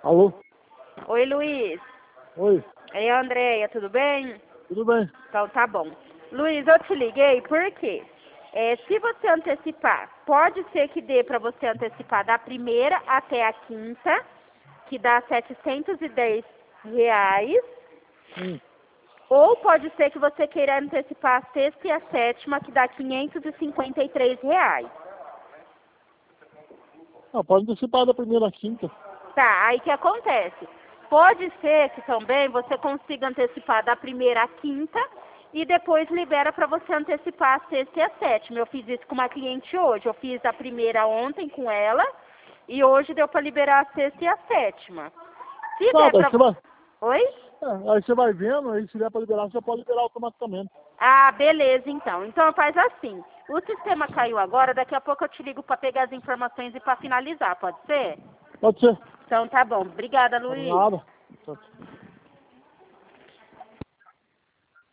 Alô? Oi, Luiz. Oi, Ei, Andréia, tudo bem? tudo bem? Então tá bom. Luiz, eu te liguei porque se você antecipar, pode ser que dê para você antecipar da primeira até a quinta, que dá R$ 710, ou pode ser que você queira antecipar a sexta e a sétima, que dá R$ 553. Ah, pode antecipar da primeira à quinta. Tá, aí que acontece? Pode ser que também você consiga antecipar da primeira à quinta e depois libera para você antecipar a sexta e a sétima. Eu fiz isso com uma cliente hoje. Eu fiz a primeira ontem com ela e hoje deu para liberar a sexta e a sétima. Se Tá, der daí pra... você vai. Oi? Aí você vai vendo, aí se der pra liberar, você pode liberar automaticamente. Ah, beleza, então. Então faz assim. O sistema caiu agora, daqui a pouco eu te ligo para pegar as informações e para finalizar, pode ser? Pode ser. Então tá bom. Obrigada, Luiz. Nada. Tchau, tchau.